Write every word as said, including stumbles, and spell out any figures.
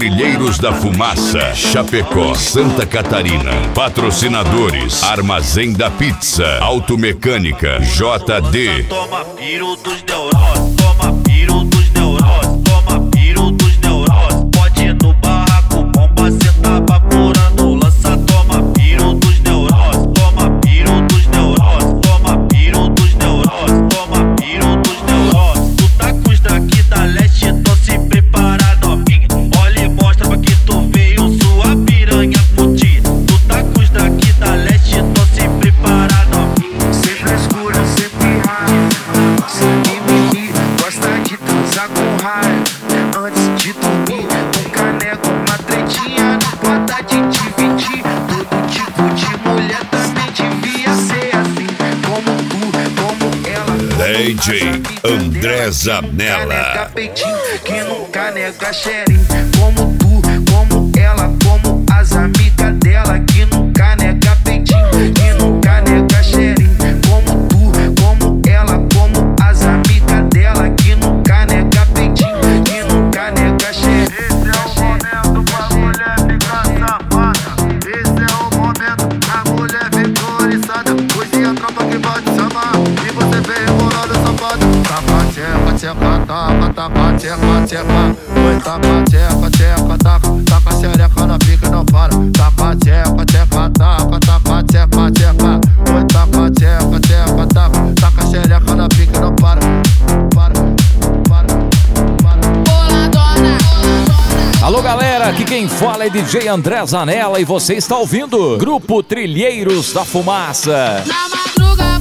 Trilheiros da Fumaça, Chapecó, Santa Catarina. Patrocinadores: Armazém da Pizza, Automecânica, J D. Toma piro dos neuroses, toma piro dos neuroses, toma piro dos neuroses. Pode ir no barraco, bomba, cê tá vaporando, lança, toma piro dos neuroses, toma piro dos neuroses, toma piro dos neuroses, toma piro dos neuroses. Tu tá com os daqui da leste, tô se preparado, amiga. Olha e mostra pra que tu veio, sua piranha fudir. Tu tá com os daqui da leste, tô se preparado, amiga. Sem frescura, sem pirraia, sem mimimi, gosta de transar com raia. Antes de dormir, um caneco, uma tretinha, não pode de dividir. Todo tipo de mulher também devia ser assim, como tu, como ela. D J André Zanella. Caneca peitinho, que nunca nega xerinho. Como tu, como ela, como as amigas dela, que nunca nega peitinho, que nunca nega xerinho. Como tu, como ela, como as amigas dela, que nunca nega peitinho, que nunca nega xerinho. Esse é o momento pra mulher vitorizada. Hoje a tropa que vai te chamar e você vem rebolando safado. Taca, tcheca, tcheca, taca, taca, tcheca, tcheca. Oi, taca, tcheca, tcheca, taca, taca xereca na pica, não para. Taca, tcheca, tcheca, taca, taca, tcheca, tcheca. Oi, taca, tcheca, tcheca, taca, taca xereca na pica, não para. Para, para, para. Alô galera, aqui quem fala é D J André Zanella e você está ouvindo Grupo Trilheiros da Fumaça. Na madrugada